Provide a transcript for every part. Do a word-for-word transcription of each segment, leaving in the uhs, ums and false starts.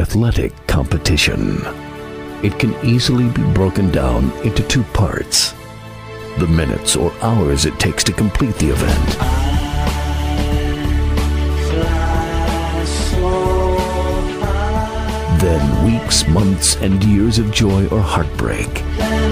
athletic competition. It can easily be broken down into two parts: the minutes or hours it takes to complete the event, then weeks, months, and years of joy or heartbreak.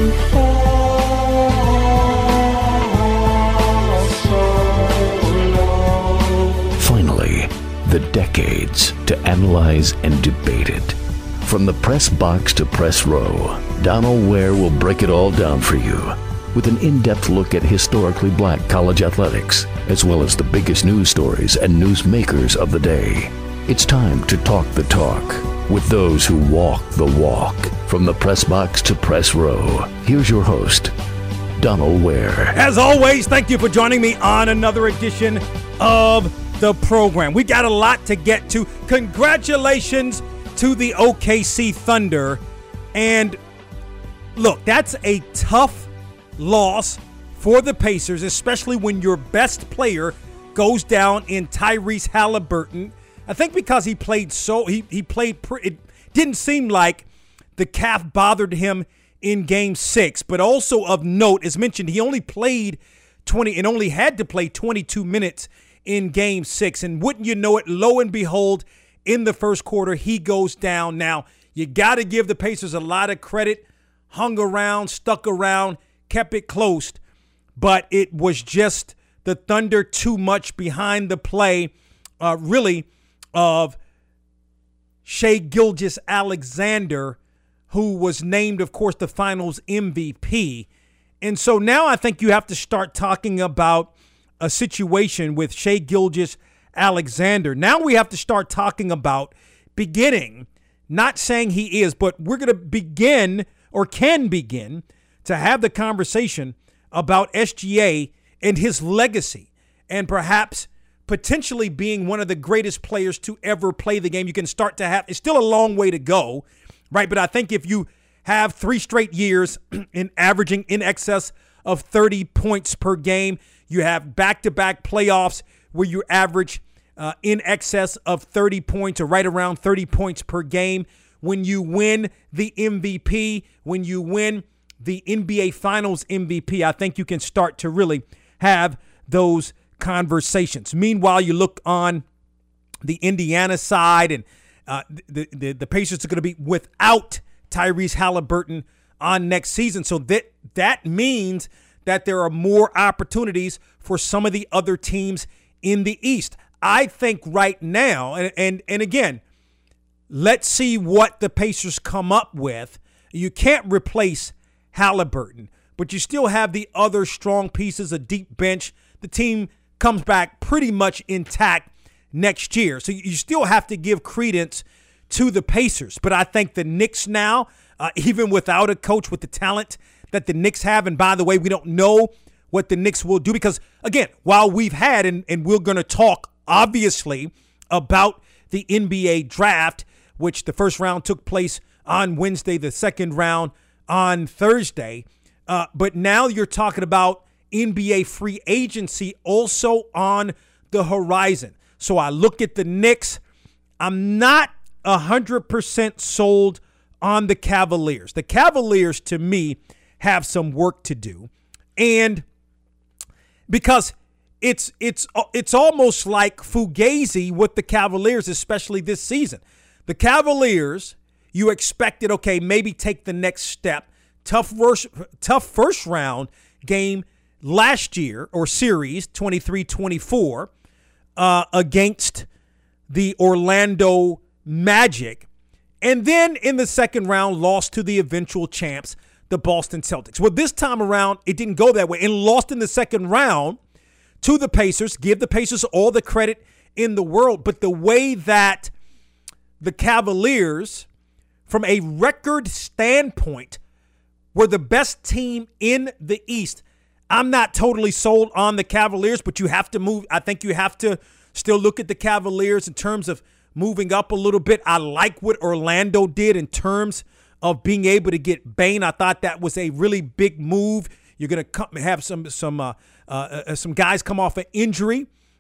Finally, the decades to analyze and debate it. From the press box to press row, Donald Ware will break it all down for you with an in-depth look at historically black college athletics, as well as the biggest news stories and news makers of the day. It's time to talk the talk with those who walk the walk. From the press box to press row, here's your host, Donald Ware. As always, thank you for joining me on another edition of the program. We got a lot to get to. Congratulations to the O K C Thunder. And look, that's a tough loss for the Pacers, especially when your best player goes down in Tyrese Halliburton. I think because he played so, he, he played, pre, it didn't seem like the calf bothered him in game six. But also of note, as mentioned, he only played twenty and only had to play twenty-two minutes in game six. And wouldn't you know it, lo and behold, in the first quarter, he goes down. Now, you got to give the Pacers a lot of credit. Hung around, stuck around, kept it close. But it was just the Thunder too much behind the play, uh, really, of Shai Gilgeous-Alexander, who was named, of course, the finals M V P. And so now I think you have to start talking about a situation with Shai Gilgeous-Alexander. Now we have to start talking about beginning, not saying he is, but we're going to begin or can begin to have the conversation about S G A and his legacy and perhaps potentially being one of the greatest players to ever play the game. You can start to have, it's still a long way to go, right? But I think if you have three straight years in averaging in excess of thirty points per game, you have back-to-back playoffs where you average uh, in excess of thirty points or right around thirty points per game. When you win the M V P, when you win the N B A Finals M V P, I think you can start to really have those conversations. Meanwhile, you look on the Indiana side, and uh, the, the, the Pacers are going to be without Tyrese Halliburton on next season. So that that means that there are more opportunities for some of the other teams in the East. I think right now, and, and, and again, let's see what the Pacers come up with. You can't replace Halliburton, but you still have the other strong pieces, a deep bench. The team comes back pretty much intact next year. So you still have to give credence to the Pacers. But I think the Knicks now, uh, even without a coach with the talent that the Knicks have, and by the way, we don't know what the Knicks will do because, again, while we've had, and, and we're going to talk, obviously, about the N B A draft, which the first round took place on Wednesday, the second round on Thursday. Uh, but now you're talking about N B A free agency also on the horizon. So I look at the Knicks. I'm not one hundred percent sold on the Cavaliers. The Cavaliers, to me, have some work to do. And because it's it's it's almost like Fugazi with the Cavaliers, especially this season. The Cavaliers, you expected, okay, maybe take the next step. Tough first, tough first round game last year, or series, twenty-three twenty-four, uh, against the Orlando Magic. And then in the second round, lost to the eventual champs, the Boston Celtics. Well, this time around, it didn't go that way and lost in the second round to the Pacers. Give the Pacers all the credit in the world. But the way that the Cavaliers, from a record standpoint, were the best team in the East, I'm not totally sold on the Cavaliers, but you have to move. I think you have to still look at the Cavaliers in terms of moving up a little bit. I like what Orlando did in terms of being able to get Bane. I thought that was a really big move. You're going to have some some uh, uh, some guys come off an injury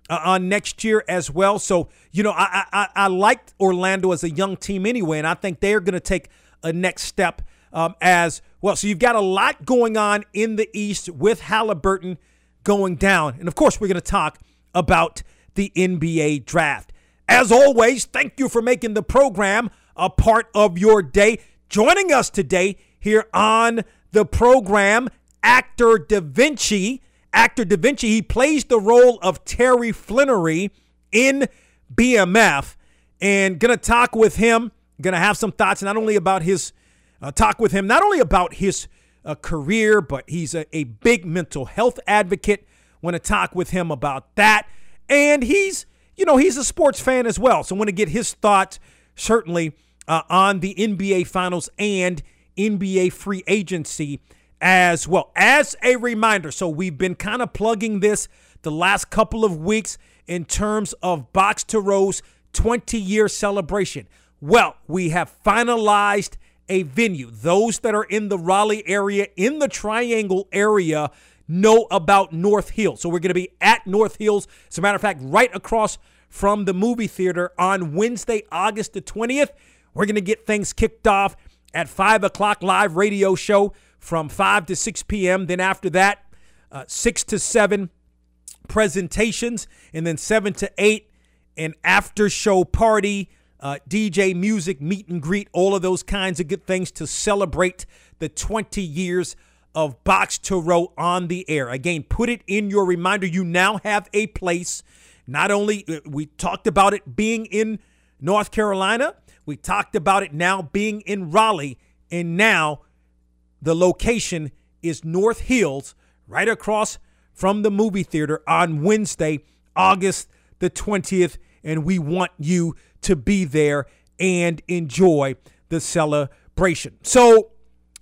uh, on next year as well. So, you know, I, I, I liked Orlando as a young team anyway, and I think they're going to take a next step um, as well. So you've got a lot going on in the East with Halliburton going down. And, of course, we're going to talk about the N B A draft. As always, thank you for making the program a part of your day. Joining us today here on the program, actor Da Vinci. Actor Da Vinci, he plays the role of Terry Flannery in B M F. And going to talk with him, going to have some thoughts not only about his, uh, talk with him, not only about his uh, career, but he's a, a big mental health advocate. Want to talk with him about that. And he's, you know, he's a sports fan as well. So I want to get his thoughts certainly uh, on the N B A Finals and N B A free agency as well. As a reminder, so we've been kind of plugging this the last couple of weeks in terms of Box to Row's twenty-year celebration. Well, we have finalized a venue. Those that are in the Raleigh area, in the Triangle area, know about North Hills. So we're going to be at North Hills. As a matter of fact, right across from the movie theater on Wednesday, August the twentieth. We're going to get things kicked off at five o'clock, live radio show from five to six p.m. Then after that, uh, six to seven presentations, and then seven to eight, an after show party, uh, D J music, meet and greet, all of those kinds of good things to celebrate the twenty years of Box to Row on the air. Again, put it in your reminder. You now have a place. Not only we talked about it being in North Carolina, we talked about it now being in Raleigh, and now the location is North Hills, right across from the movie theater on Wednesday, August the twentieth, and we want you to be there and enjoy the celebration. So,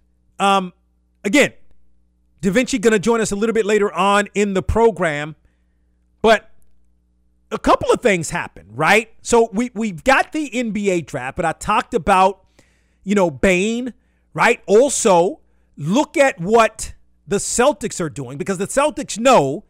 um, again, Da Vinci going to join us a little bit later on in the program, but a couple of things happen, right? So we, we've got the N B A draft, but I talked about, you know, Bane, right? Also, look at what the Celtics are doing, because the Celtics know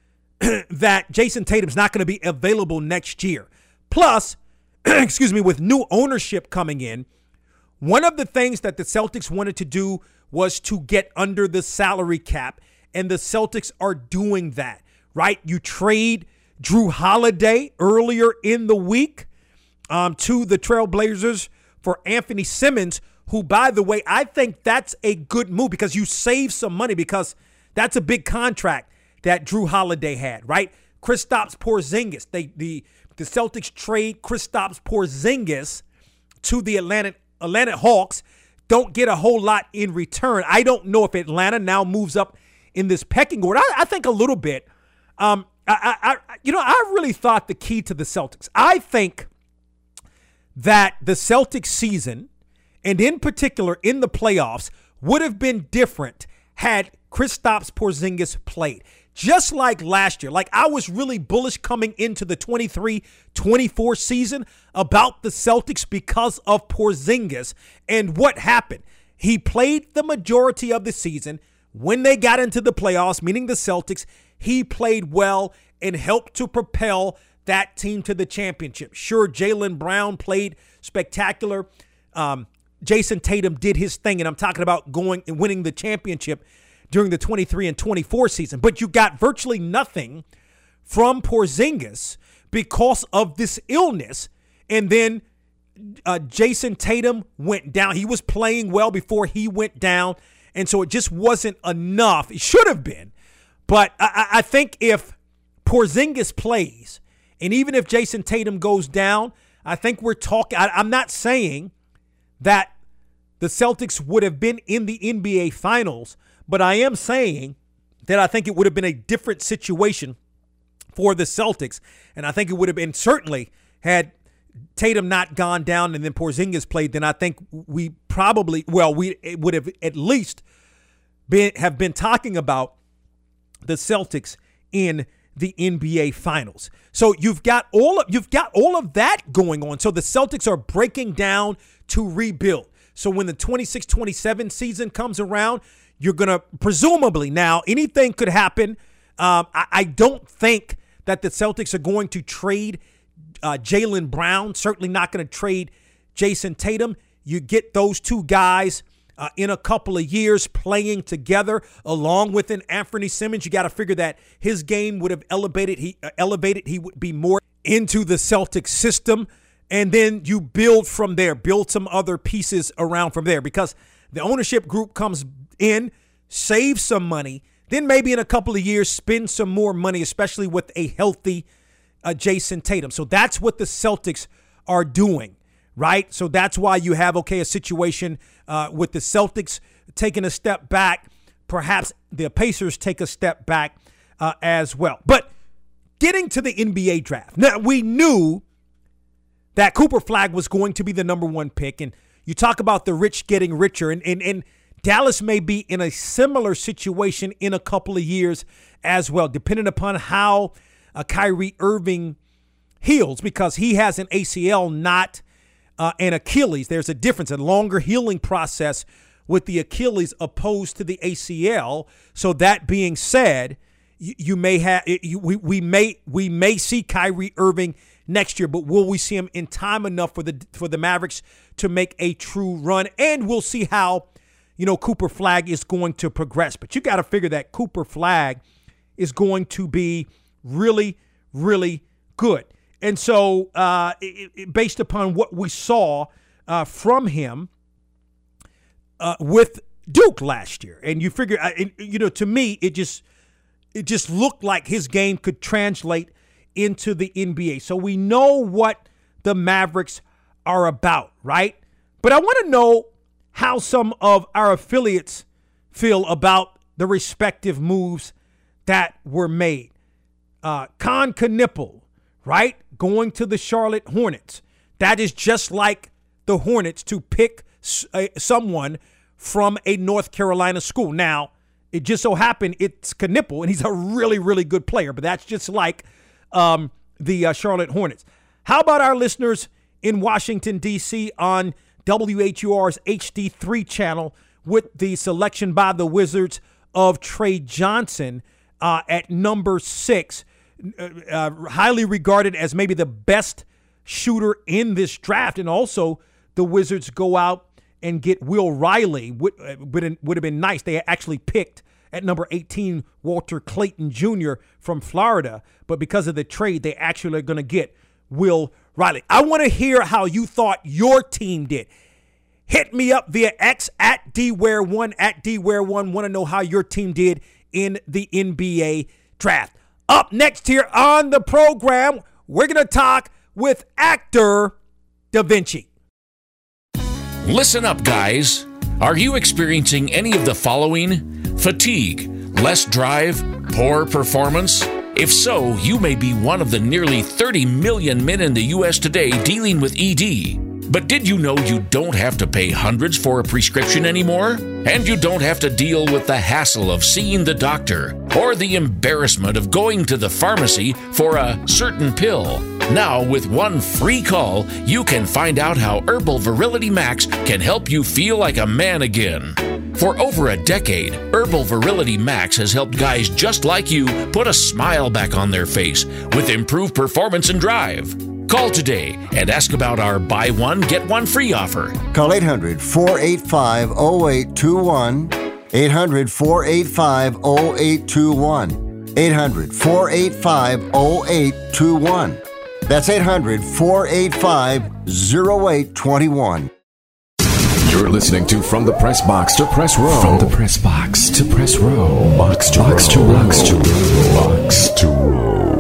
that Jason Tatum's not going to be available next year. Plus, excuse me, with new ownership coming in, one of the things that the Celtics wanted to do was to get under the salary cap, and the Celtics are doing that, right? You trade Drew Holiday earlier in the week um, to the Trailblazers for Anthony Simmons, who, by the way, I think that's a good move because you save some money, because that's a big contract that Drew Holiday had, right? Kristaps Porzingis. They the the Celtics trade Kristaps Porzingis to the Atlanta Atlanta Hawks. Don't get a whole lot in return. I don't know if Atlanta now moves up in this pecking order. I, I think a little bit. Um, I, I, you know, I really thought the key to the Celtics. I think that the Celtics season, and in particular in the playoffs, would have been different had Kristaps Porzingis played. Just like last year. Like, I was really bullish coming into the twenty-three twenty-four season about the Celtics because of Porzingis. And what happened? He played the majority of the season. When they got into the playoffs, meaning the Celtics, he played well and helped to propel that team to the championship. Sure, Jaylen Brown played spectacular. Um, Jason Tatum did his thing, and I'm talking about going and winning the championship during the twenty-three and twenty-four season. But you got virtually nothing from Porzingis because of this illness. And then uh, Jason Tatum went down. He was playing well before he went down, and so it just wasn't enough. It should have been. But I, I think if Porzingis plays, and even if Jason Tatum goes down, I think we're talking. I, I'm not saying that the Celtics would have been in the N B A Finals, but I am saying that I think it would have been a different situation for the Celtics. And I think it would have been, certainly had Tatum not gone down and then Porzingis played, then I think we probably, well, we would have at least been, have been talking about the Celtics in the N B A Finals. So you've got all of, you've got all of that going on. So the Celtics are breaking down to rebuild. So when the twenty-six twenty-seven season comes around, you're going to presumably, now anything could happen. Um, I, I don't think that the Celtics are going to trade uh, Jaylen Brown. Certainly not going to trade Jason Tatum. You get those two guys uh, in a couple of years playing together along with an Anthony Simmons. You got to figure that his game would have elevated. He uh, elevated. He would be more into the Celtics system. And then you build from there, build some other pieces around from there, because the ownership group comes in, saves some money, then maybe in a couple of years spend some more money, especially with a healthy uh, Jason Tatum. So that's what the Celtics are doing, right? So that's why you have, okay, a situation uh, with the Celtics taking a step back. Perhaps the Pacers take a step back uh, as well. But getting to the N B A draft. Now, we knew that Cooper Flagg was going to be the number one pick. And you talk about the rich getting richer. And, and, and Dallas may be in a similar situation in a couple of years as well, depending upon how uh, Kyrie Irving heals, because he has an A C L, not uh, an Achilles. There's a difference, a longer healing process with the Achilles opposed to the A C L. So that being said, you, you may have you, we, we may we may see Kyrie Irving next year, but will we see him in time enough for the for the Mavericks to make a true run? And we'll see how, you know, Cooper Flagg is going to progress. But you got to figure that Cooper Flagg is going to be really, really good. And so uh, it, it, based upon what we saw uh, from him uh, with Duke last year, and you figure, uh, and, you know, to me, it just it just looked like his game could translate into the N B A. So we know what the Mavericks are about, right? But I want to know how some of our affiliates feel about the respective moves that were made. Uh, Con Knipple, right? Going to the Charlotte Hornets. That is just like the Hornets to pick uh, someone from a North Carolina school. Now, it just so happened it's Knipple, and he's a really, really good player, but that's just like Um, the uh, Charlotte Hornets. How about our listeners in Washington, D C on W H U R's H D three channel with the selection by the Wizards of Trey Johnson uh, at number six, uh, uh, highly regarded as maybe the best shooter in this draft. And also the Wizards go out and get Will Riley. Would, uh, would, would have been nice. They actually picked at number eighteen, Walter Clayton Junior from Florida. But because of the trade, they actually are going to get Will Riley. I want to hear how you thought your team did. Hit me up via X at D Ware one, at D Ware one. Want to know how your team did in the N B A draft. Up next here on the program, we're going to talk with actor Da Vinci. Listen up, guys. Are you experiencing any of the following? Fatigue, less drive, poor performance? If so, you may be one of the nearly thirty million men in the U S today dealing with E D. But did you know you don't have to pay hundreds for a prescription anymore? And you don't have to deal with the hassle of seeing the doctor or the embarrassment of going to the pharmacy for a certain pill. Now, with one free call, you can find out how Herbal Virility Max can help you feel like a man again. For over a decade, Herbal Virility Max has helped guys just like you put a smile back on their face with improved performance and drive. Call today and ask about our buy one, get one free offer. Call eight hundred, four eight five, oh eight two one. eight hundred, four eight five, oh eight two one. eight hundred, four eight five, oh eight two one. That's eight hundred, four eight five, oh eight two one. You're listening to From the Press Box to Press Row. From the Press Box to Press Row. Box to Box to Box to Row. Box to Row.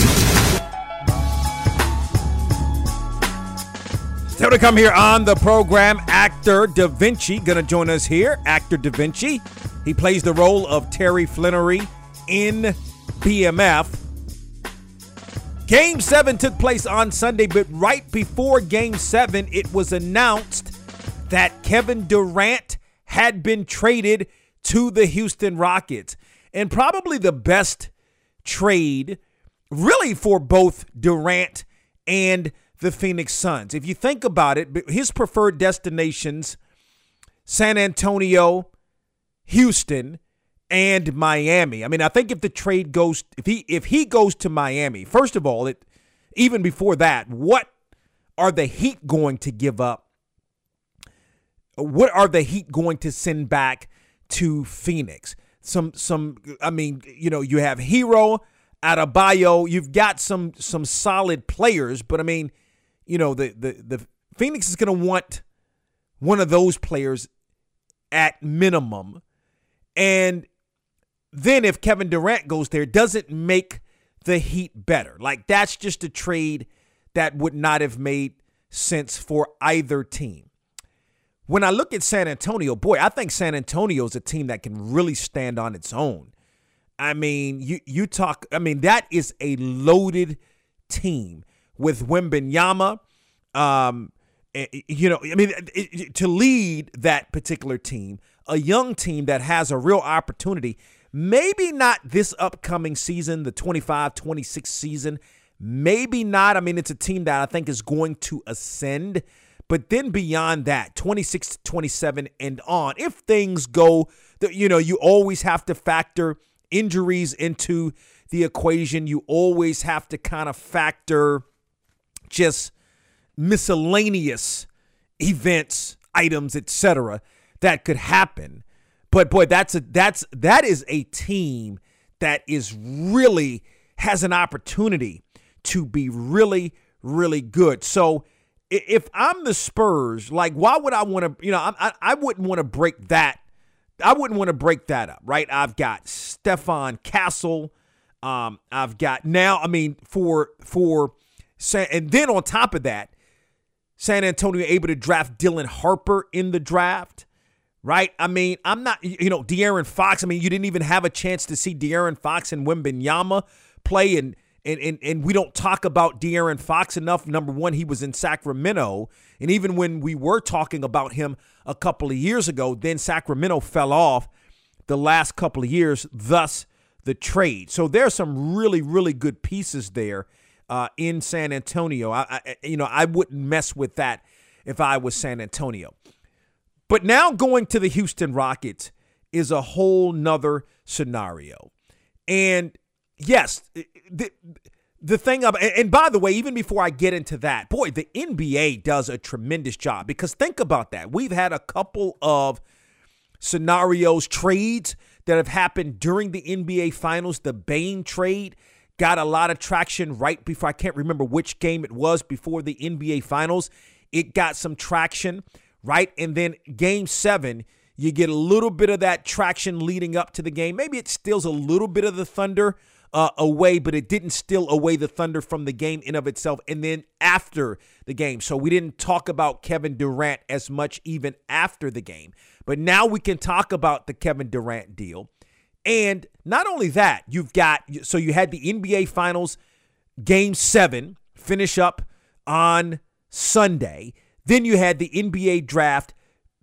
So to come here on the program, actor Da Vinci going to join us here. Actor Da Vinci. He plays the role of Terry Flannery in B M F. Game seven took place on Sunday, but right before Game seven, it was announced that Kevin Durant had been traded to the Houston Rockets. And probably the best trade really for both Durant and the Phoenix Suns. If you think about it, his preferred destinations, San Antonio, Houston, and Miami. I mean, I think if the trade goes, if he if he goes to Miami, first of all, it even before that, what are the Heat going to give up? What are the Heat going to send back to Phoenix? Some, some. I mean, you know, you have Hero, Adebayo. You've got some, some solid players, but I mean, you know, the the the Phoenix is going to want one of those players at minimum, and then if Kevin Durant goes there, it doesn't make the Heat better. Like, that's just a trade that would not have made sense for either team. When I look at San Antonio, boy, I think San Antonio is a team that can really stand on its own. I mean, you you talk, I mean, that is a loaded team with Wembanyama. Um, you know, I mean, to lead that particular team, a young team that has a real opportunity. Maybe not this upcoming season, the twenty-five twenty-six season. Maybe not. I mean, it's a team that I think is going to ascend. But then beyond that, twenty-six to twenty-seven and on, if things go, you know, you always have to factor injuries into the equation. You always have to kind of factor just miscellaneous events, items, et cetera, that could happen. But boy, that's a that's that is a team that is really has an opportunity to be really, really good. So if I'm the Spurs, like, why would I want to, you know, I, I wouldn't want to break that. I wouldn't want to break that up, right? I've got Stephon Castle. Um, I've got now, I mean, for, for, and then on top of that, San Antonio able to draft Dylan Harper in the draft. Right? I mean, I'm not, you know, De'Aaron Fox. I mean, you didn't even have a chance to see De'Aaron Fox and Wembanyama play. And, and, and, and we don't talk about De'Aaron Fox enough. Number one, he was in Sacramento. And even when we were talking about him a couple of years ago, then Sacramento fell off the last couple of years, thus the trade. So there's some really, really good pieces there uh, in San Antonio. I, I, you know, I wouldn't mess with that if I was San Antonio. But now going to the Houston Rockets is a whole nother scenario. And yes, the, the thing of, and by the way, even before I get into that, boy, the N B A does a tremendous job, because think about that. We've had a couple of scenarios, trades that have happened during the N B A Finals. The Bane trade got a lot of traction right before, I can't remember which game it was before the N B A Finals. It got some traction. Right. And then game seven, you get a little bit of that traction leading up to the game. Maybe it steals a little bit of the thunder uh, away, but it didn't steal away the thunder from the game in of itself. And then after the game. So we didn't talk about Kevin Durant as much even after the game. But now we can talk about the Kevin Durant deal. And not only that, you've got, so you had the N B A Finals game seven finish up on Sunday. Then you had the N B A draft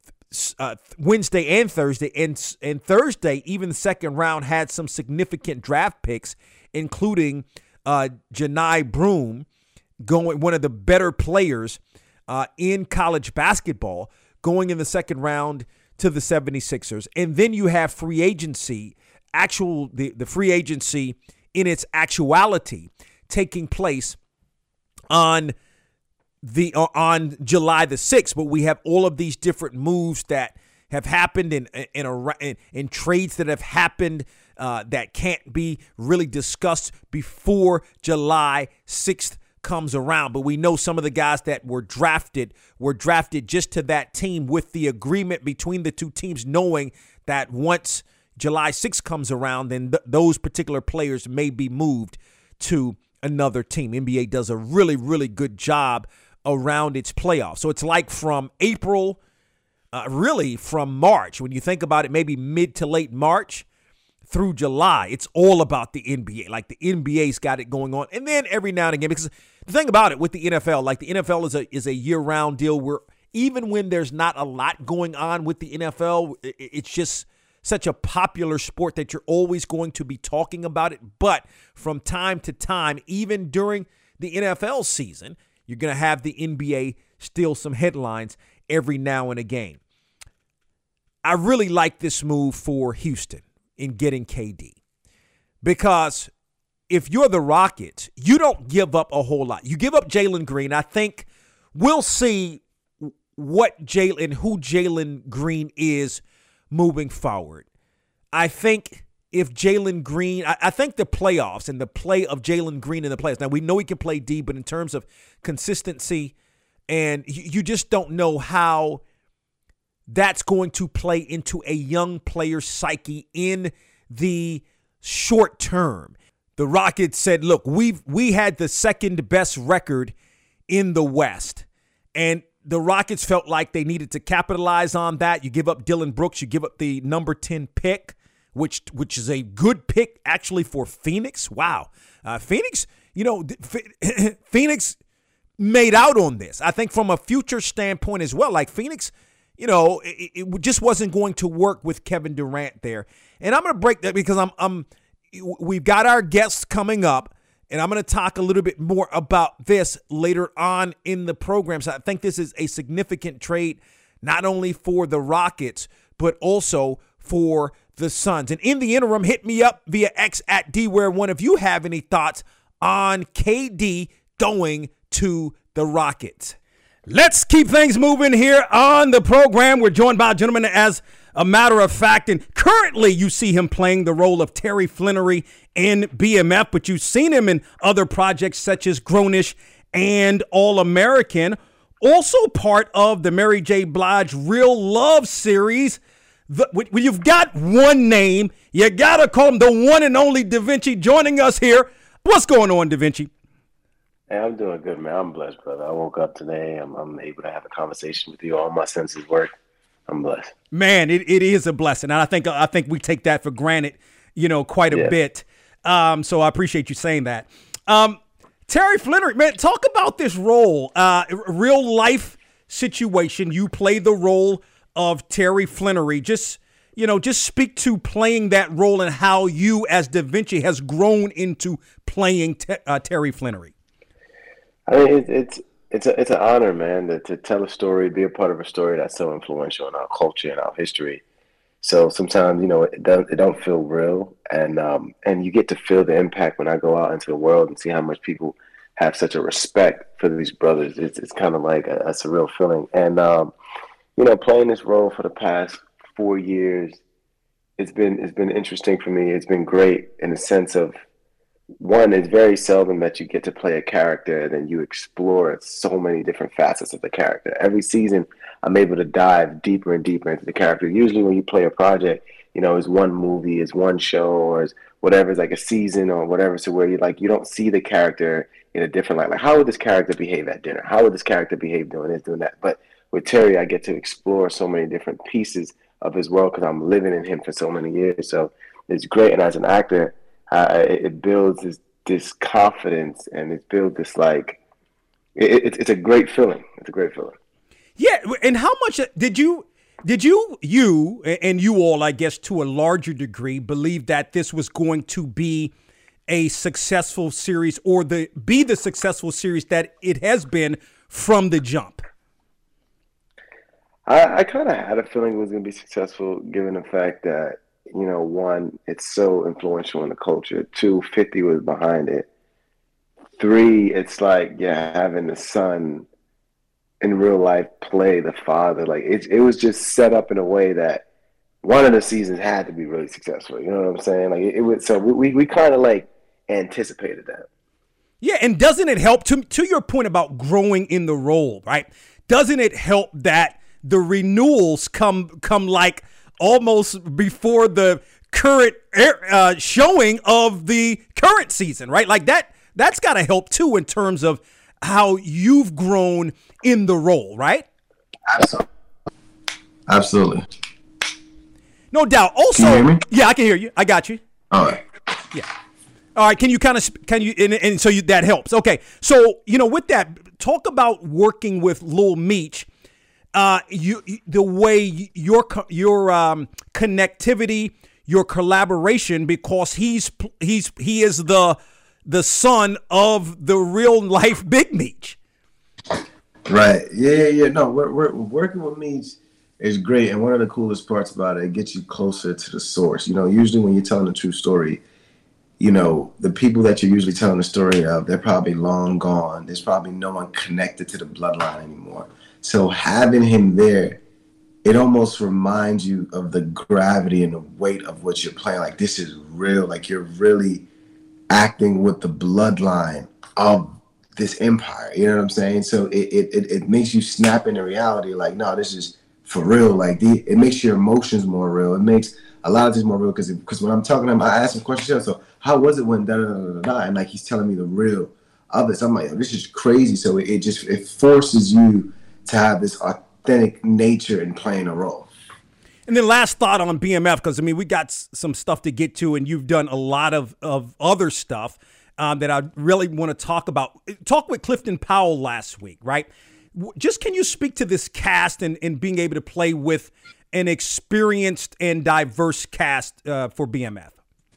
uh, Wednesday and Thursday. And, and Thursday, even the second round, had some significant draft picks, including uh, Janai Broome, going one of the better players uh, in college basketball, going in the second round to the seventy-sixers. And then you have free agency, actual the, the free agency in its actuality taking place on The uh, on July the sixth, but we have all of these different moves that have happened in in, a, in, in trades that have happened uh, that can't be really discussed before July sixth comes around. But we know some of the guys that were drafted were drafted just to that team, with the agreement between the two teams, knowing that once July sixth comes around, then th- those particular players may be moved to another team. N B A does a really, really good job around its playoffs. So it's like from April, uh, really from March, when you think about it, maybe mid to late March through July, it's all about the N B A. Like the N B A's got it going on. And then every now and again, because the thing about it with the N F L, like the N F L is a is a year-round deal where even when there's not a lot going on with the N F L, it's just such a popular sport that you're always going to be talking about it. But from time to time, even during the N F L season, you're going to have the N B A steal some headlines every now and again. I really like this move for Houston. in getting K D. Because if you're the Rockets, you don't give up a whole lot. You give up Jalen Green. I think we'll see what Jalen, who Jalen Green is moving forward. I think if Jalen Green, I, I think the playoffs and the play of Jalen Green in the playoffs. Now, we know he can play D, but in terms of consistency, and you, you just don't know how that's going to play into a young player's psyche in the short term. The Rockets said, look, we've we had the second best record in the West. And the Rockets felt like they needed to capitalize on that. You give up Dylan Brooks, you give up the number ten pick, which which is a good pick actually for Phoenix. Wow. Uh, Phoenix, you know, Phoenix made out on this. I think from a future standpoint as well, like Phoenix, you know, it, it just wasn't going to work with Kevin Durant there. And I'm going to break that because I'm I'm we've got our guests coming up, and I'm going to talk a little bit more about this later on in the program. So I think this is a significant trade, not only for the Rockets, but also for the Suns. And in the interim, hit me up via X at D Ware one if you have any thoughts on K D going to the Rockets. Let's keep things moving here on the program. We're joined by a gentleman, as a matter of fact, and currently you see him playing the role of Terry Flannery in B M F, but you've seen him in other projects such as Grownish and All-American. Also part of the Mary J. Blige Real Love series. The, when you've got one name, you got to call him the one and only Da Vinci, joining us here. What's going on, Da Vinci? Hey, I'm doing good, man. I'm blessed, brother. I woke up today. I'm, I'm able to have a conversation with you. All my senses work. I'm blessed. Man, it, it is a blessing. And I think I think we take that for granted, you know, quite a yeah. bit. Um, so I appreciate you saying that. Um, Terry Flannery, man, talk about this role, uh, real life situation. You play the role of Terry Flannery. Just, you know, just speak to playing that role and how you as Da Vinci has grown into playing te- uh, Terry Flannery. I mean, it, it's it's a it's an honor, man, to, to tell a story, be a part of a story that's so influential in our culture and our history. So sometimes, you know, it don't it don't feel real, and um and you get to feel the impact when I go out into the world and see how much people have such a respect for these brothers. It's it's kind of like a, a surreal feeling, and um, you know, playing this role for the past four years, it's been it's been interesting for me. It's been great in the sense of, one, it's very seldom that you get to play a character and then you explore so many different facets of the character. Every season, I'm able to dive deeper and deeper into the character. Usually when you play a project, you know, it's one movie, it's one show, or it's whatever, it's like a season or whatever, so where you like you don't see the character in a different light. Like, how would this character behave at dinner? How would this character behave doing this, doing that? But with Terry, I get to explore so many different pieces of his world because I'm living in him for so many years. So it's great. And as an actor, Uh, it, it builds this, this confidence, and it builds this, like, it, it, it's a great feeling. It's a great feeling. Yeah, and how much did you, did you, you, and you all, I guess, to a larger degree, believe that this was going to be a successful series, or the be the successful series that it has been from the jump? I, I kind of had a feeling it was going to be successful, given the fact that, you know, one, it's so influential in the culture. Two, fifty was behind it. Three, it's like, yeah, having the son in real life play the father. Like, it, it was just set up in a way that one of the seasons had to be really successful. You know what I'm saying? Like, it, it was, so we, we kind of like anticipated that. Yeah, and doesn't it help, to, to your point about growing in the role, right? Doesn't it help that the renewals come come like almost before the current uh, showing of the current season, right? Like that, that's got to help too in terms of how you've grown in the role, right? Absolutely. Absolutely. No doubt. Also, can you hear me? Yeah, I can hear you. I got you. All right. Yeah. All right. Can you kind of, can you, and, and so you, that helps. Okay. So, you know, with that, talk about working with Lil Meech. Uh, you, the way your your um, connectivity, your collaboration, because he's he's he is the the son of the real life Big Meech. Right. Yeah, yeah, yeah. No, we're we're working with Meech It's great. And one of the coolest parts about it, it gets you closer to the source. You know, usually when you're telling a true story, you know, the people that you're usually telling the story of, they're probably long gone. There's probably no one connected to the bloodline anymore. So having him there, it almost reminds you of the gravity and the weight of what you're playing. Like, this is real. Like, you're really acting with the bloodline of this empire. You know what I'm saying? So it it, it makes you snap into reality. Like, no, this is for real. Like, the, it makes your emotions more real. It makes a lot of things more real because because when I'm talking to him, I ask him questions. So how was it when da da da da da? And like, he's telling me the real of it. So I'm like, this is crazy. So it, it just it forces you to have this authentic nature in playing a role. And then last thought on B M F, because I mean we got s- some stuff to get to, and you've done a lot of of other stuff um, that I really want to talk about. Talk with Clifton Powell last week, right? Just can you speak to this cast and, and being able to play with an experienced and diverse cast uh, for B M F?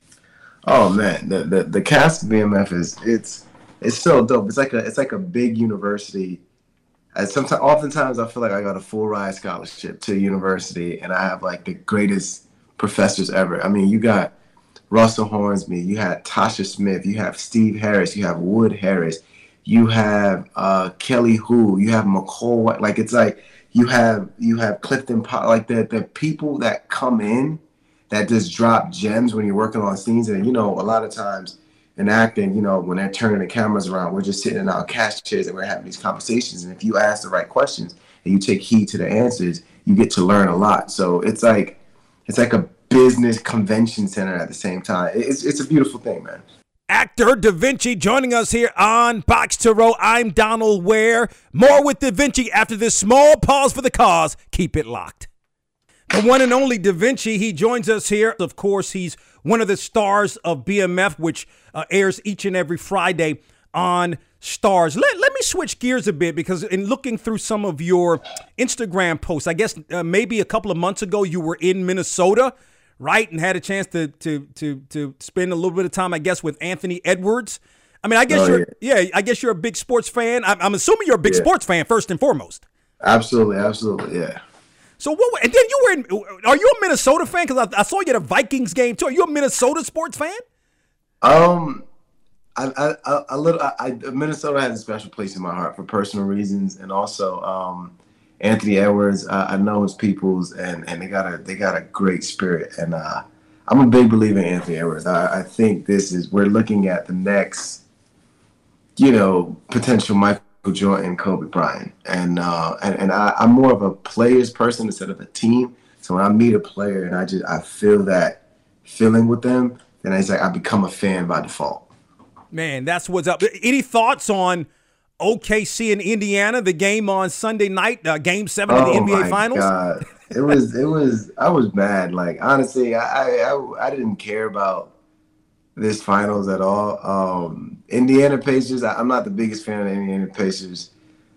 Oh man, the, the the cast of B M F is it's it's so dope. It's like a it's like a big university. As sometimes, oftentimes, I feel like I got a full ride scholarship to university, and I have like the greatest professors ever. I mean, you got Russell Hornsby, you had Tasha Smith, you have Steve Harris, you have Wood Harris, you have uh, Kelly Hu, you have McCall White. Like, it's like you have you have Clifton Powell. Like the the people that come in that just drop gems when you're working on scenes. And you know, a lot of times in acting, you know, when they're turning the cameras around, we're just sitting in our cast chairs and we're having these conversations. And if you ask the right questions and you take heed to the answers, you get to learn a lot. So it's like it's like a business convention center at the same time. It's it's a beautiful thing, man. Actor Da Vinci joining us here on Box to Row. I'm Donald Ware. More with Da Vinci after this small pause for the cause. Keep it locked. The one and only Da Vinci, he joins us here. Of course, he's one of the stars of B M F, which uh, airs each and every Friday on Stars. Let, let me switch gears a bit, because in looking through some of your Instagram posts, I guess uh, maybe a couple of months ago you were in Minnesota, right, and had a chance to to to to spend a little bit of time, I guess, with Anthony Edwards. I mean, I guess oh, you're yeah. yeah, I guess you're a big sports fan. I'm, I'm assuming you're a big yeah. sports fan first and foremost. Absolutely, absolutely, yeah. So what? And then you were in. Are you a Minnesota fan? Because I, I saw you at a Vikings game too. Are you a Minnesota sports fan? Um, I, I, a little. I, I, Minnesota has a special place in my heart for personal reasons, and also um, Anthony Edwards. Uh, I know his peoples, and, and they got a they got a great spirit, and uh, I'm a big believer in Anthony Edwards. I, I think this is we're looking at the next, you know, potential Michael Jordan, Kobe Bryant, and uh, and and I, I'm more of a players person instead of a team. So when I meet a player and I just I feel that feeling with them, then it's like I become a fan by default. Man, that's what's up. Any thoughts on O K C and Indiana, the game on Sunday night, uh, Game Seven of the oh N B A my Finals? God. It was it was I was mad. Like honestly, I I, I didn't care about this finals at all. Um, Indiana Pacers, I, I'm not the biggest fan of the Indiana Pacers.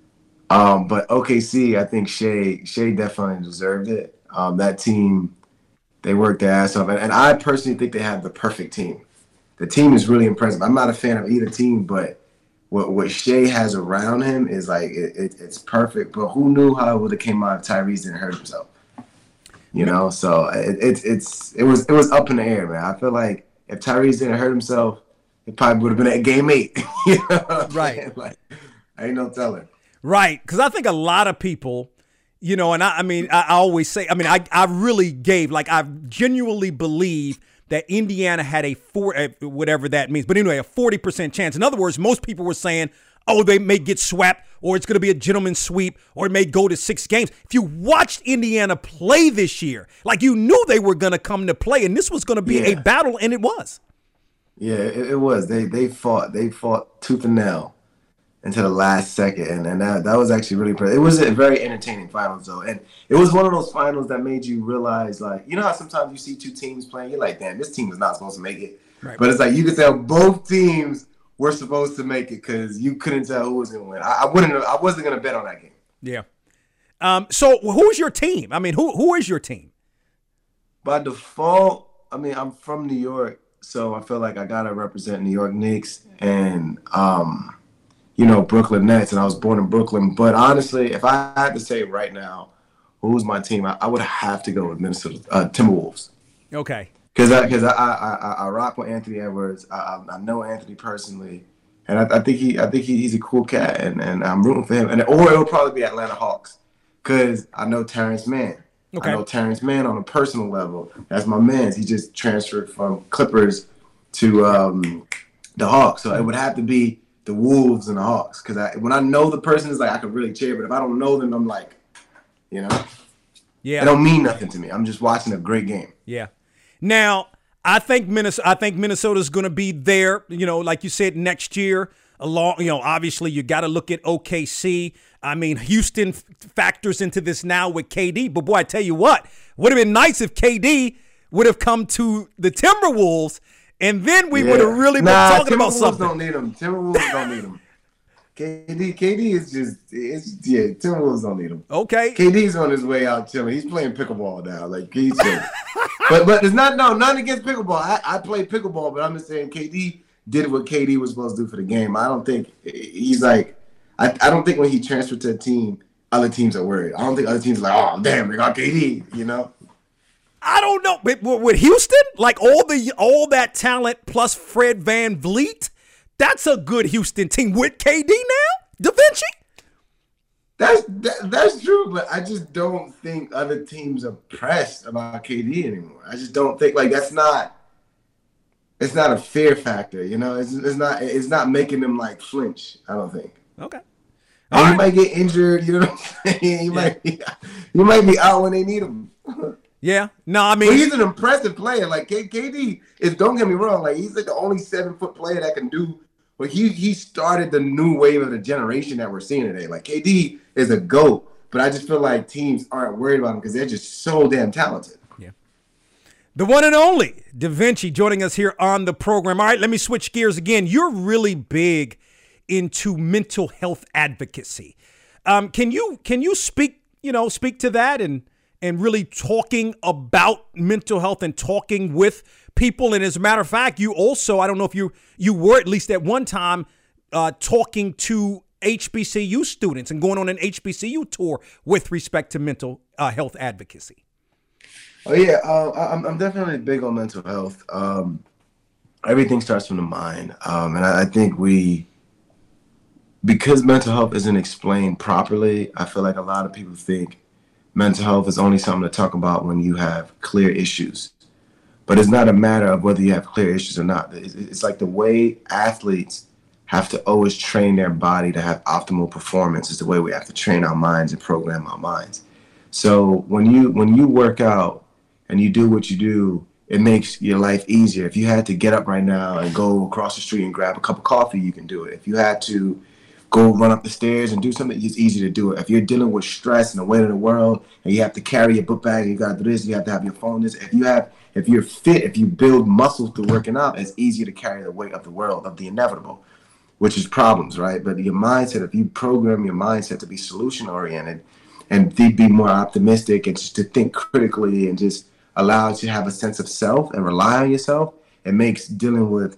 Um, but O K C, I think Shea, Shea definitely deserved it. Um, that team, they worked their ass off. And, and I personally think they have the perfect team. The team is really impressive. I'm not a fan of either team, but what, what Shea has around him is like, it, it, it's perfect. But who knew how it would have came out if Tyrese didn't hurt himself? You know, so it, it, it's, it was, it was up in the air, man. I feel like if Tyrese didn't hurt himself, it probably would have been at game eight. You know what I'm right. saying? Like, ain't no telling. Right. Because I think a lot of people, you know, and I, I mean, I, I always say, I mean, I, I really gave, like, I genuinely believe that Indiana had a four, whatever that means, but anyway, a forty percent chance. In other words, most people were saying, oh, they may get swept, or it's going to be a gentleman's sweep, or it may go to six games. If you watched Indiana play this year, like you knew they were going to come to play, and this was going to be yeah. a battle, and it was. Yeah, it, it was. They they fought. They fought tooth and nail until the last second, and, and that, that was actually really impressive. It was a very entertaining finals, though, and it was one of those finals that made you realize, like, you know how sometimes you see two teams playing, you're like, damn, this team is not supposed to make it. Right. But it's like you could tell both teams were supposed to make it because you couldn't tell who was going to win. I, I wouldn't. I wasn't going to bet on that game. Yeah. Um. So who's your team? I mean, who who is your team? By default, I mean, I'm from New York, so I feel like I gotta represent New York Knicks and um, you know, Brooklyn Nets. And I was born in Brooklyn. But honestly, if I had to say right now, who's my team, I, I would have to go with Minnesota uh, Timberwolves. Okay. Because I, cause I, I, I, I rock with Anthony Edwards. I, I, I know Anthony personally, and I, I think he I think he, he's a cool cat, and, and I'm rooting for him. And or it'll probably be Atlanta Hawks, because I know Terrence Mann. Okay. I know Terrence Mann on a personal level. That's my man. He just transferred from Clippers to um, the Hawks, so it would have to be the Wolves and the Hawks. Because I, when I know the person, is like I can really cheer, but if I don't know them, I'm like, you know, yeah, it don't mean nothing to me. I'm just watching a great game. Yeah. Now, I think Minnesota. I think Minnesota's going to be there. You know, like you said, next year. Along, you know, obviously you got to look at O K C. I mean, Houston f- factors into this now with K D. But boy, I tell you what, would have been nice if K D would have come to the Timberwolves, and then we yeah. would have really nah, been talking Timberwolves about something. Don't need them. Timberwolves don't need them. K D, K D is just, it's yeah. Timberwolves don't need him. Okay. K D's on his way out chilling. He's playing pickleball now. Like he's, but but it's not no nothing against pickleball. I, I play pickleball, but I'm just saying K D did what K D was supposed to do for the game. I don't think he's like, I, I don't think when he transferred to a team, other teams are worried. I don't think other teams are like, oh damn, they got K D. You know. I don't know, but with Houston, like all the all that talent plus Fred VanVleet. That's a good Houston team with K D now, Da Vinci. That's that, that's true, but I just don't think other teams are pressed about K D anymore. I just don't think like that's not. It's not a fear factor, you know. It's it's not it's not making them like flinch. I don't think. Okay. And you right. might get injured. You know what I'm saying? You yeah. might be, you might be out when they need him. Yeah. No, I mean, but he's an impressive player. Like K- KD is. Don't get me wrong. Like he's like the only seven foot player that can do. But he he started the new wave of the generation that we're seeing today. Like K D is a GOAT, but I just feel like teams aren't worried about him because they're just so damn talented. Yeah. The one and only Da Vinci joining us here on the program. All right, let me switch gears again. You're really big into mental health advocacy. Um, can you can you speak you know speak to that and and really talking about mental health and talking with people? And as a matter of fact, you also, I don't know if you you were at least at one time uh, talking to H B C U students and going on an H B C U tour with respect to mental uh, health advocacy. Oh yeah, uh, I'm I'm definitely big on mental health. Um, everything starts from the mind, um, and I, I think we, because mental health isn't explained properly, I feel like a lot of people think mental health is only something to talk about when you have clear issues. But it's not a matter of whether you have clear issues or not. It's, it's like the way athletes have to always train their body to have optimal performance is the way we have to train our minds and program our minds. So when you when you work out and you do what you do, it makes your life easier. If you had to get up right now and go across the street and grab a cup of coffee, you can do it. If you had to go run up the stairs and do something, it's easy to do it. If you're dealing with stress and the weight of the world and you have to carry your book bag, you got to do this, you have to have your phone this. If you have If you're fit, if you build muscle through working out, it's easier to carry the weight of the world, of the inevitable, which is problems, right? But your mindset, if you program your mindset to be solution-oriented and to be more optimistic and just to think critically and just allows you to have a sense of self and rely on yourself, it makes dealing with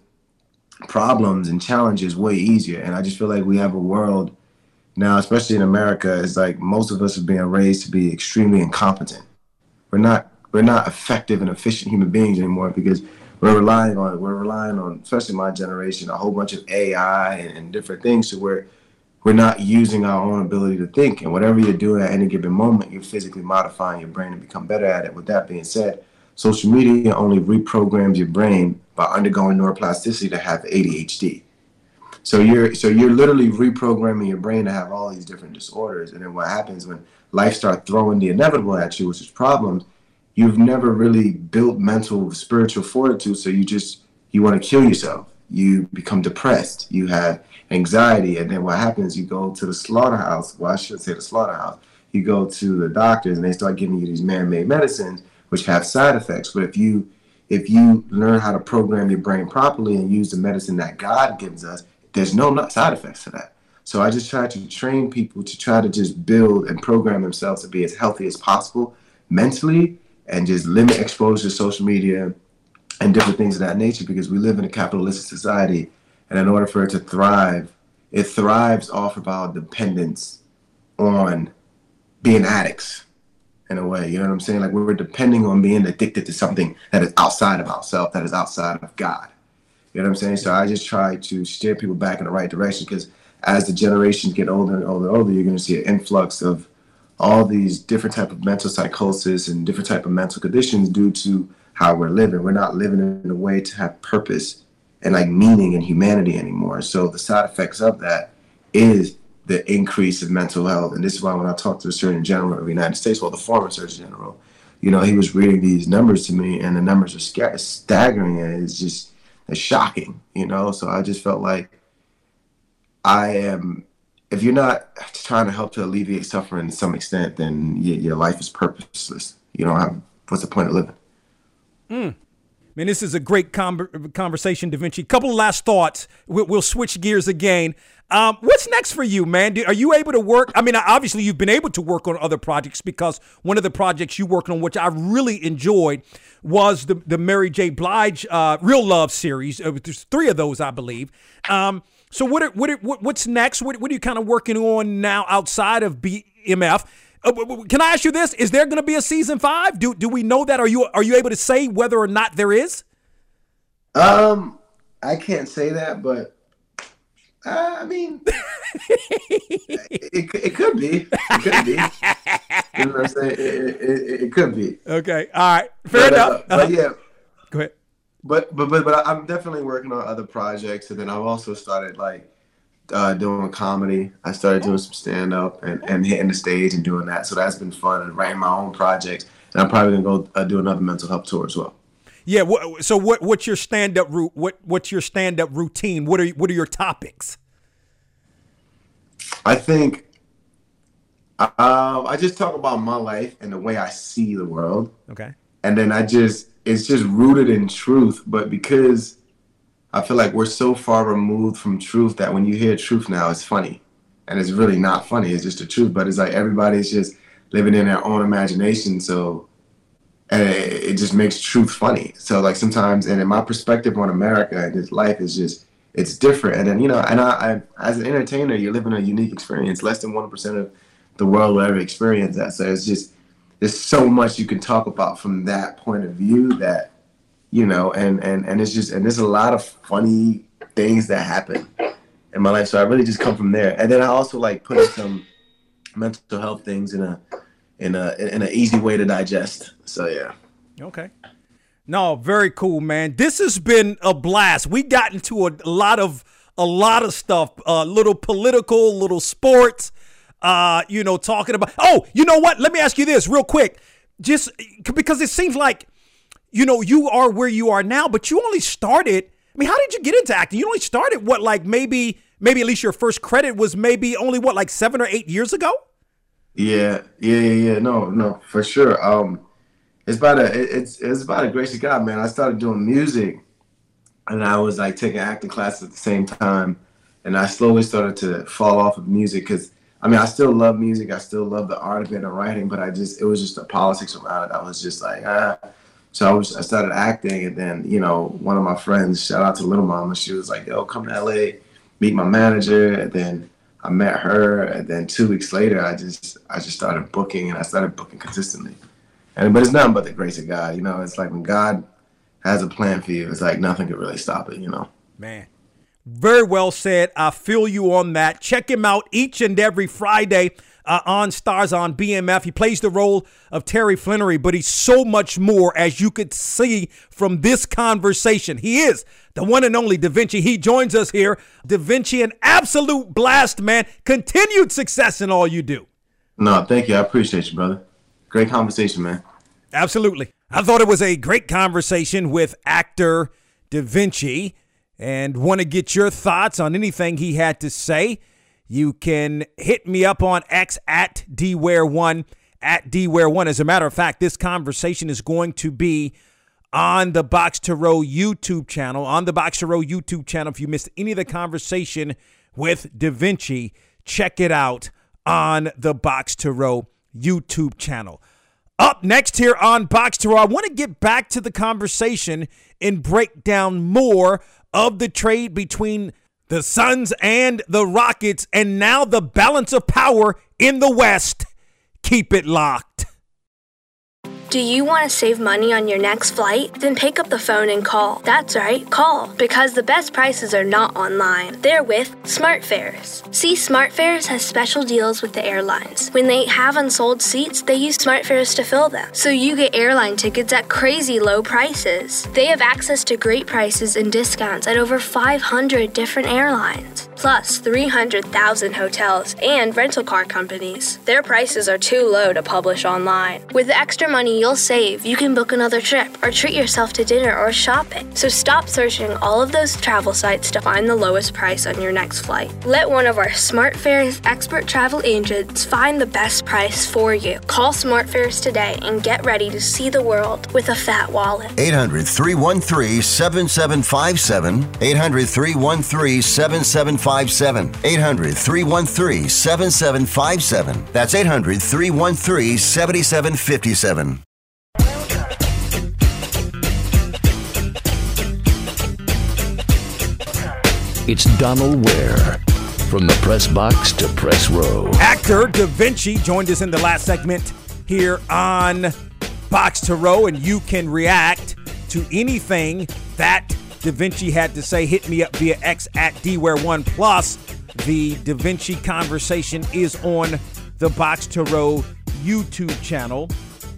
problems and challenges way easier. And I just feel like we have a world now, especially in America, it's like most of us are being raised to be extremely incompetent. We're not We're not effective and efficient human beings anymore because we're relying on we're relying on, especially my generation, a whole bunch of A I and, and different things to where we're not using our own ability to think. And whatever you're doing at any given moment, you're physically modifying your brain to become better at it. With that being said, social media only reprograms your brain by undergoing neuroplasticity to have A D H D. So you're so you're literally reprogramming your brain to have all these different disorders. And then what happens when life starts throwing the inevitable at you, which is problems, you've never really built mental, spiritual fortitude, so you just, you want to kill yourself. You become depressed. You have anxiety, and then what happens, you go to the slaughterhouse. Well, I shouldn't say the slaughterhouse. You go to the doctors, and they start giving you these man-made medicines, which have side effects. But if you, if you learn how to program your brain properly and use the medicine that God gives us, there's no side effects to that. So I just try to train people to try to just build and program themselves to be as healthy as possible mentally, and just limit exposure to social media and different things of that nature, because we live in a capitalistic society, and in order for it to thrive, it thrives off of our dependence on being addicts. in a way. You know what I'm saying? Like we're depending on being addicted to something that is outside of ourselves, that is outside of God. You know what I'm saying? So I just try to steer people back in the right direction, because as the generations get older and older and older, you're going to see an influx of all these different type of mental psychosis and different type of mental conditions due to how we're living. We're not living in a way to have purpose and like meaning and humanity anymore. So the side effects of that is the increase of mental health. And this is why when I talked to the Surgeon General of the United States, well, the former Surgeon General, you know, he was reading these numbers to me, and the numbers are sca- staggering, and it's just it's shocking, you know? So I just felt like I am, if you're not trying to help to alleviate suffering to some extent, then y- your life is purposeless. You don't have, what's the point of living? Mm. Man, this is a great com- conversation, Da Vinci. Couple of last thoughts. We'll, we'll switch gears again. Um, what's next for you, man? Do, are you able to work? I mean, obviously you've been able to work on other projects, because one of the projects you worked on, which I really enjoyed, was the, the Mary J. Blige uh, Real Love series. Uh, there's three of those, I believe. Um, so what, are, what, are, what what's next? What, what are you kind of working on now outside of B M F? Uh, can I ask you this? Is there going to be a season five? Do do we know that? Are you are you able to say whether or not there is? Um, I can't say that, but uh, I mean, it, it it could be. It could be. You know what I'm saying? It, it, it, it could be. Okay. All right. Fair but, enough. Uh, but yeah. Go ahead. But but but but I'm definitely working on other projects, and then I've also started like uh, doing comedy. I started doing some stand up and, and hitting the stage and doing that. So that's been fun, and writing my own projects. And I'm probably gonna go uh, do another mental health tour as well. Yeah. Wh- so what what's your stand up route? What what's your stand up routine? What are what are your topics? I think uh, I just talk about my life and the way I see the world. Okay. And then I just, it's just rooted in truth. But because I feel like we're so far removed from truth that when you hear truth now, it's funny. And it's really not funny. It's just the truth. But it's like everybody's just living in their own imagination. So and it, it just makes truth funny. So like sometimes, and in my perspective on America and this life is just, it's different. And then, you know, and I, I as an entertainer, you're living a unique experience. Less than one percent of the world will ever experience that. So it's just, there's so much you can talk about from that point of view that, you know, and, and, and it's just, and there's a lot of funny things that happen in my life. So I really just come from there. And then I also like putting some mental health things in a, in a, in an easy way to digest. So, yeah. Okay. No, very cool, man. This has been a blast. We got into a, a lot of, a lot of stuff, a uh, little political, little sports, Uh, you know, talking about, oh, you know what? Let me ask you this real quick. Just because it seems like, you know, you are where you are now, but you only started. I mean, how did you get into acting? You only started what, like maybe, maybe at least your first credit was maybe only what, like seven or eight years ago? Yeah, yeah, yeah, yeah. No, no, for sure. Um, it's about a, it's, it's about a grace of God, man. I started doing music, and I was like taking acting classes at the same time, and I slowly started to fall off of music because, I mean, I still love music. I still love the art of it and writing, but I just, it was just the politics around it. I was just like, ah. So I was, I started acting, and then, you know, one of my friends, shout out to Little Mama, she was like, yo, come to L A, meet my manager. And then I met her, and then two weeks later, I just, I just started booking, and I started booking consistently. And, but it's nothing but the grace of God, you know. It's like when God has a plan for you, it's like nothing could really stop it, you know. Man. Very well said. I feel you on that. Check him out each and every Friday uh, on Stars on B M F. He plays the role of Terry Flannery, but he's so much more, as you could see from this conversation. He is the one and only Da Vinci. He joins us here. Da Vinci, an absolute blast, man. Continued success in all you do. No, thank you. I appreciate you, brother. Great conversation, man. Absolutely. I thought it was a great conversation with actor Da Vinci, and want to get your thoughts on anything he had to say. You can hit me up on X at D Ware one, at D Ware one. As a matter of fact, this conversation is going to be on the Box to Row YouTube channel. On the Box to Row YouTube channel. If you missed any of the conversation with Da Vinci, check it out on the Box to Row YouTube channel. Up next here on Box to Row, I want to get back to the conversation and break down more of the trade between the Suns and the Rockets, and now the balance of power in the West. Keep it locked. Do you want to save money on your next flight? Then pick up the phone and call. That's right, call. Because the best prices are not online. They're with SmartFares. See, SmartFares has special deals with the airlines. When they have unsold seats, they use SmartFares to fill them. So you get airline tickets at crazy low prices. They have access to great prices and discounts at over five hundred different airlines. Plus three hundred thousand hotels and rental car companies. Their prices are too low to publish online. With the extra money you'll save, you can book another trip or treat yourself to dinner or shopping. So stop searching all of those travel sites to find the lowest price on your next flight. Let one of our SmartFares expert travel agents find the best price for you. Call SmartFares today and get ready to see the world with a fat wallet. eight hundred, three one three, seven seven five seven. eight hundred, three one three, seven seven five seven. eight hundred, three one three, seven seven five seven. That's eight hundred, three one three, seven seven five seven. It's Donald Ware. From the press box to press row. Actor Da Vinci joined us in the last segment here on Box to Row, and you can react to anything that Da Vinci had to say. Hit me up via X at D Ware one. Plus, the Da Vinci conversation is on the Box to Row YouTube channel.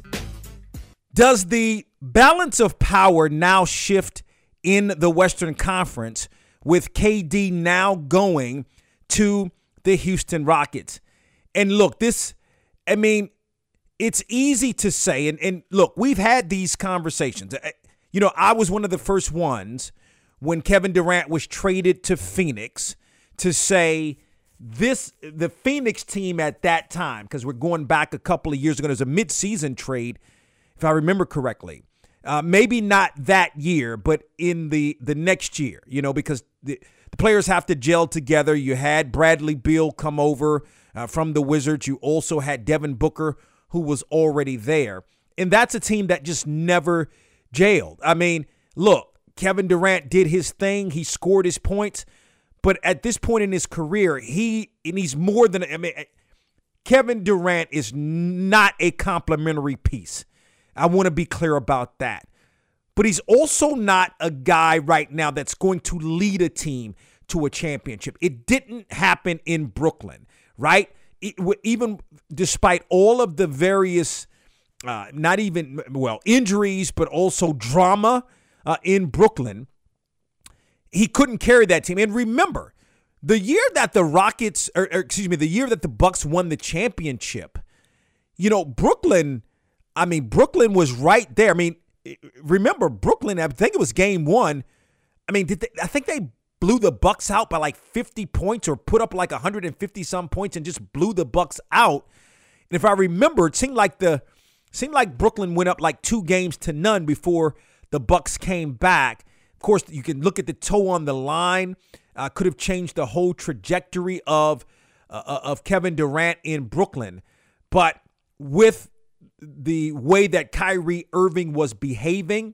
Does the balance of power now shift in the Western Conference with K D now going to the Houston Rockets? And look, this, I mean, it's easy to say, and, and look, we've had these conversations. You know, I was one of the first ones when Kevin Durant was traded to Phoenix to say this, the Phoenix team at that time, because we're going back a couple of years ago, it was a midseason trade, if I remember correctly. Uh, maybe not that year, but in the, the next year, you know, because the, the players have to gel together. You had Bradley Beal come over uh, from the Wizards. You also had Devin Booker, who was already there. And that's a team that just never jailed. I mean, look, Kevin Durant did his thing. He scored his points. But at this point in his career, he and he's more than, I mean, Kevin Durant is not a complimentary piece. I want to be clear about that. But he's also not a guy right now that's going to lead a team to a championship. It didn't happen in Brooklyn, right? It, even despite all of the various, uh, not even, well, injuries, but also drama uh, in Brooklyn, he couldn't carry that team. And remember, the year that the Rockets, or, or excuse me, the year that the Bucks won the championship, you know, Brooklyn, I mean, Brooklyn was right there. I mean, remember Brooklyn, I think it was game one. I mean, did they, I think they blew the Bucks out by like fifty points or put up like one hundred fifty some points and just blew the Bucks out. And if I remember, it seemed like the seemed like Brooklyn went up like two games to none before the Bucks came back. Of course, you can look at the toe on the line. Uh, could have changed the whole trajectory of uh, of Kevin Durant in Brooklyn. But with the way that Kyrie Irving was behaving,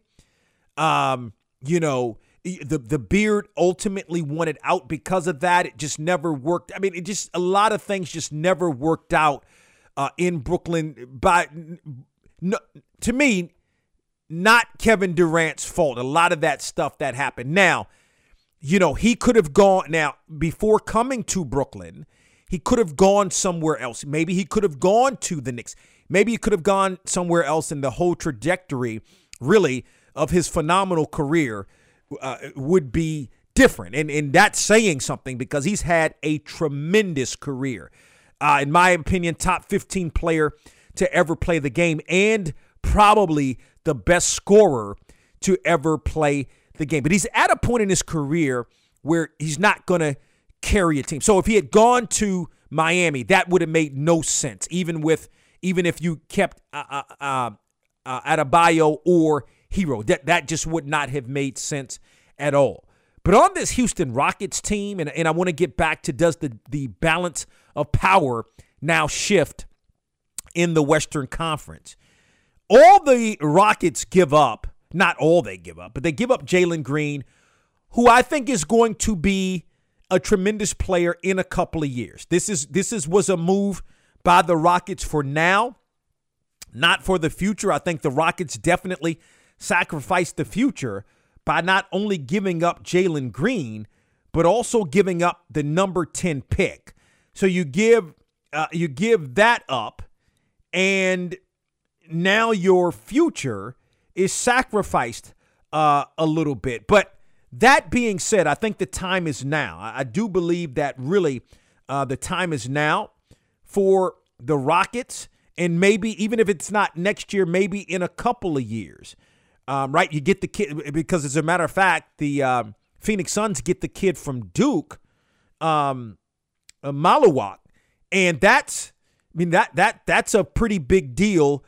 um, you know, the the beard ultimately wanted out because of that. It just never worked. I mean, it just, a lot of things just never worked out uh, in Brooklyn. But no, to me, not Kevin Durant's fault. A lot of that stuff that happened. Now, you know, he could have gone, now, before coming to Brooklyn, he could have gone somewhere else. Maybe he could have gone to the Knicks. Maybe he could have gone somewhere else, and the whole trajectory, really, of his phenomenal career uh, would be different. And, and that's saying something, because he's had a tremendous career. Uh, in my opinion, top fifteen player to ever play the game, and probably the best scorer to ever play the game. But he's at a point in his career where he's not going to carry a team. So if he had gone to Miami, that would have made no sense, even with even if you kept uh, uh, uh, Adebayo or Hero. That, that just would not have made sense at all. But on this Houston Rockets team, and, and I want to get back to, does the, the balance of power now shift in the Western Conference? All the Rockets give up, not all they give up, but they give up Jalen Green, who I think is going to be a tremendous player in a couple of years. This is this is was a move by the Rockets for now, not for the future. I think the Rockets definitely sacrificed the future by not only giving up Jalen Green, but also giving up the number ten pick. So you give uh, you give that up, and now your future is sacrificed uh, a little bit. But that being said, I think the time is now. I, I do believe that really uh, the time is now for the Rockets, and maybe even if it's not next year, maybe in a couple of years, um, right? You get the kid, because as a matter of fact, the um, Phoenix Suns get the kid from Duke, um, uh, Malawak, and that's, I mean, that that that's a pretty big deal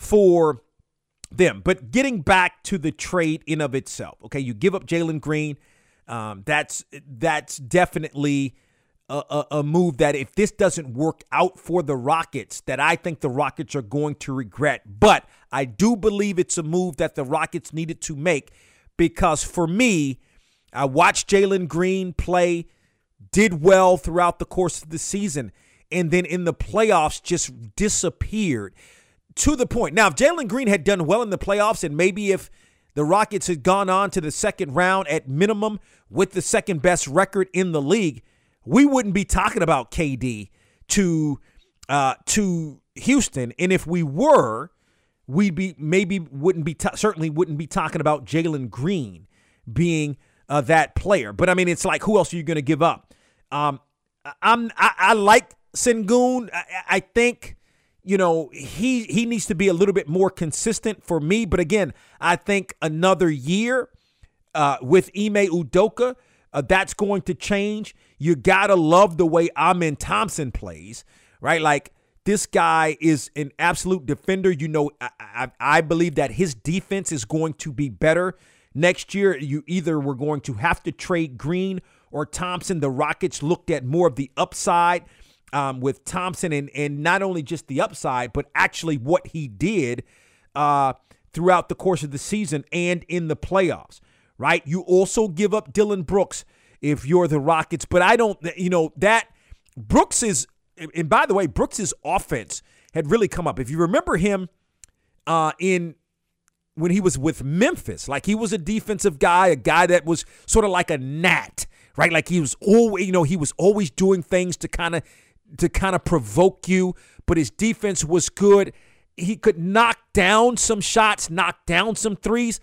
for them. But getting back to the trade in of itself, okay, you give up Jalen Green. Um, that's that's definitely a, a, a move that if this doesn't work out for the Rockets, that I think the Rockets are going to regret. But I do believe it's a move that the Rockets needed to make, because for me, I watched Jalen Green play, did well throughout the course of the season, and then in the playoffs just disappeared. To the point. Now, if Jalen Green had done well in the playoffs, and maybe if the Rockets had gone on to the second round at minimum with the second best record in the league, we wouldn't be talking about K D to uh, to Houston. And if we were, we'd be maybe wouldn't be t- certainly wouldn't be talking about Jalen Green being uh, that player. But I mean, it's like, who else are you going to give up? Um, I'm I, I like Sengun. I, I think. You know, he he needs to be a little bit more consistent for me. But again, I think another year uh, with Ime Udoka, uh, that's going to change. You got to love the way Amen Thompson plays, right? Like, this guy is an absolute defender. You know, I, I, I believe that his defense is going to be better next year. You either were going to have to trade Green or Thompson. The Rockets looked at more of the upside Um, with Thompson, and, and not only just the upside, but actually what he did uh, throughout the course of the season and in the playoffs, right? You also give up Dylan Brooks if you're the Rockets, but I don't, you know, that Brooks is, and by the way, Brooks's offense had really come up. If you remember him uh, in when he was with Memphis, like he was a defensive guy, a guy that was sort of like a gnat, right? Like he was always, you know, he was always doing things to kind of to kind of provoke you, but his defense was good. He could knock down some shots, knock down some threes.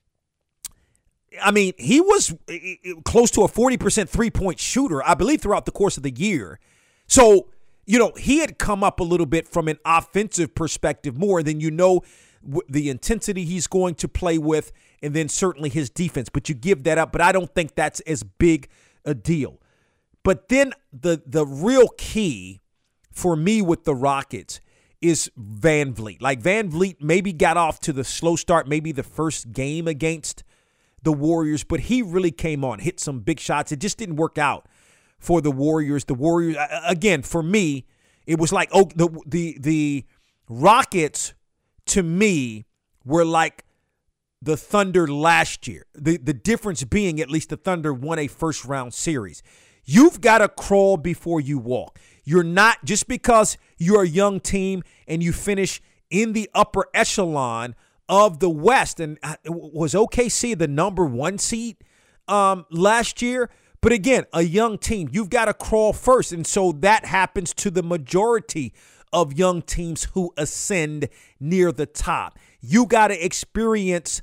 I mean, he was close to a forty percent three-point shooter, I believe, throughout the course of the year. So, you know, he had come up a little bit from an offensive perspective more than, you know, the intensity he's going to play with, and then certainly his defense. But you give that up, but I don't think that's as big a deal. But then the the real key for me with the Rockets is Van Vliet. Like, Van Vliet maybe got off to the slow start, maybe the first game against the Warriors, but he really came on, hit some big shots. It just didn't work out for the Warriors. The Warriors, again, for me, it was like, oh, the the the Rockets, to me, were like the Thunder last year. The the difference being, at least the Thunder won a first round series. You've got to crawl before you walk. You're not, just because you're a young team and you finish in the upper echelon of the West. And was O K C the number one seed um, last year? But again, a young team, you've got to crawl first. And so that happens to the majority of young teams who ascend near the top. You got to experience,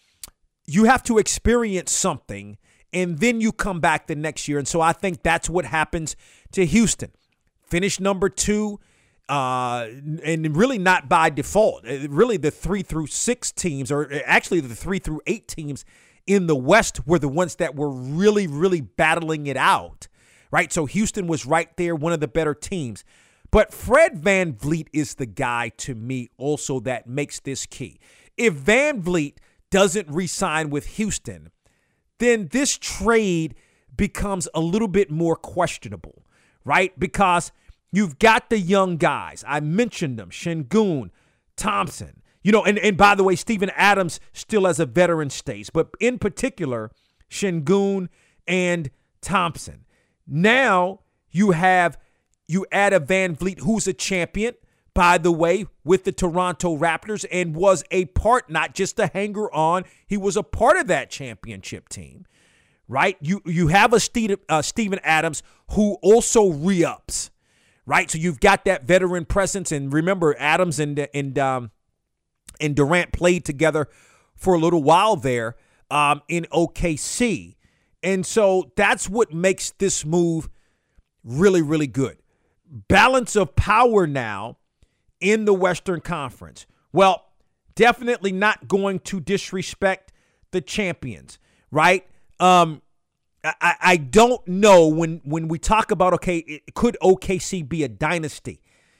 you have to experience something, and then you come back the next year. And so I think that's what happens to Houston. Finish number two, uh, and really not by default. Really, the three through six teams, or actually the three through eight teams in the West, were the ones that were really, really battling it out, right? So Houston was right there, one of the better teams. But Fred VanVleet is the guy, to me, also that makes this key. If VanVleet doesn't re-sign with Houston, then this trade becomes a little bit more questionable, right? Because you've got the young guys. I mentioned them, Sengun, Thompson. You know, and, and by the way, Steven Adams still has a veteran status, but in particular, Sengun and Thompson. Now you have, you add a VanVleet who's a champion, by the way, with the Toronto Raptors and was a part, not just a hanger on, he was a part of that championship team, right? You you have a Steve, uh, Steven Adams who also re-ups, right? So you've got that veteran presence. And remember, Adams and, and, um, and Durant played together for a little while there um, in O K C. And so that's what makes this move really, really good. Balance of power now in the Western Conference. Well, definitely not going to disrespect the champions, right? Um, I, I don't know when, when we talk about, okay, could O K C be a dynasty?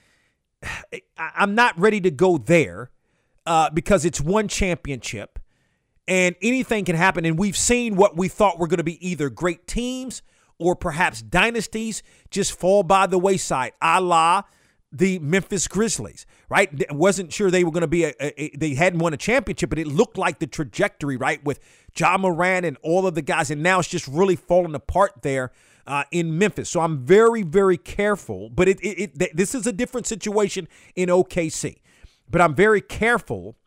I'm not ready to go there uh, because it's one championship and anything can happen. And we've seen what we thought were going to be either great teams or perhaps dynasties just fall by the wayside, a la the Memphis Grizzlies, right? Wasn't sure they were going to be, a, a, they hadn't won a championship, but it looked like the trajectory, right, with Ja Morant and all of the guys, and now it's just really falling apart there uh, in Memphis. So I'm very, very careful, but it, it, it this is a different situation in O K C. But I'm very careful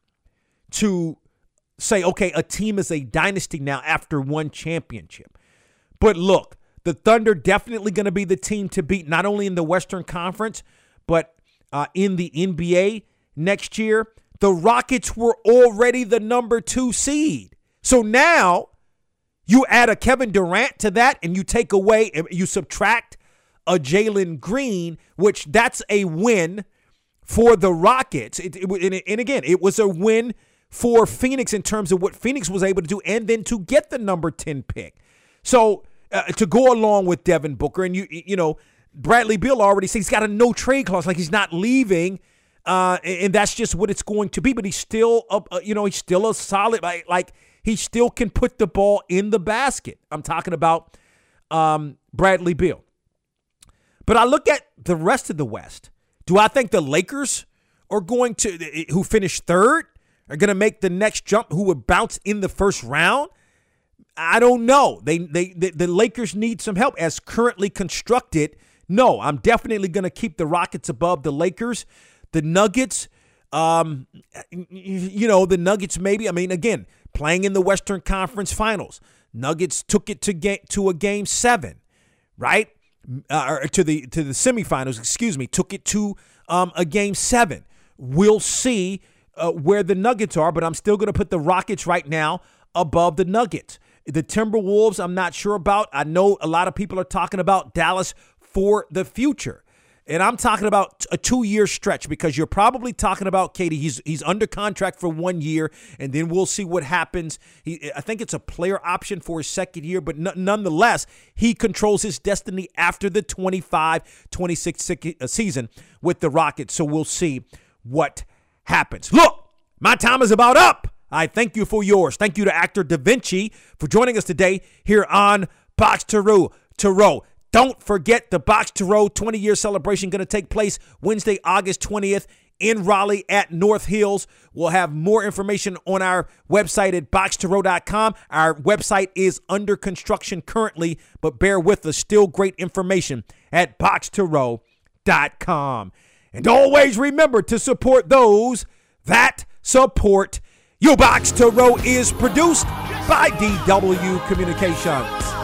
to say, okay, a team is a dynasty now after one championship. But look, the Thunder definitely going to be the team to beat, not only in the Western Conference, but uh, in the N B A next year. The Rockets were already the number two seed. So now you add a Kevin Durant to that and you take away, you subtract a Jalen Green, which that's a win for the Rockets. It, it, and again, it was a win for Phoenix in terms of what Phoenix was able to do and then to get the number ten pick. So uh, to go along with Devin Booker, and you you know, Bradley Beal already said he's got a no trade clause, like he's not leaving, uh, and that's just what it's going to be. But he's still, a, uh, you know, he's still a solid, like, like he still can put the ball in the basket. I'm talking about um, Bradley Beal. But I look at the rest of the West. Do I think the Lakers are going to, who finished third, are going to make the next jump, who would bounce in the first round? I don't know. They, they, the, the Lakers need some help as currently constructed. No, I'm definitely going to keep the Rockets above the Lakers. The Nuggets, um, you know, the Nuggets maybe. I mean, again, playing in the Western Conference Finals. Nuggets took it to game, to a game seven, right? Uh, or to the to the semifinals, excuse me, took it to um, a game seven. We'll see uh, where the Nuggets are, but I'm still going to put the Rockets right now above the Nuggets. The Timberwolves, I'm not sure about. I know a lot of people are talking about Dallas for the future. And I'm talking about a two-year stretch because you're probably talking about, Katie, he's he's under contract for one year, and then we'll see what happens. He, I think it's a player option for his second year, but n- nonetheless, he controls his destiny after the twenty-five twenty-six season with the Rockets. So we'll see what happens. Look, my time is about up. I thank you for yours. Thank you to actor Da Vinci for joining us today here on Box to Row. To Row. Don't forget the Box to Row twenty-year celebration going to take place Wednesday, August twentieth in Raleigh at North Hills. We'll have more information on our website at box to row dot com. Our website is under construction currently, but bear with us. Still great information at box to row dot com. And always remember to support those that support you. Box to Row is produced by D W Communications.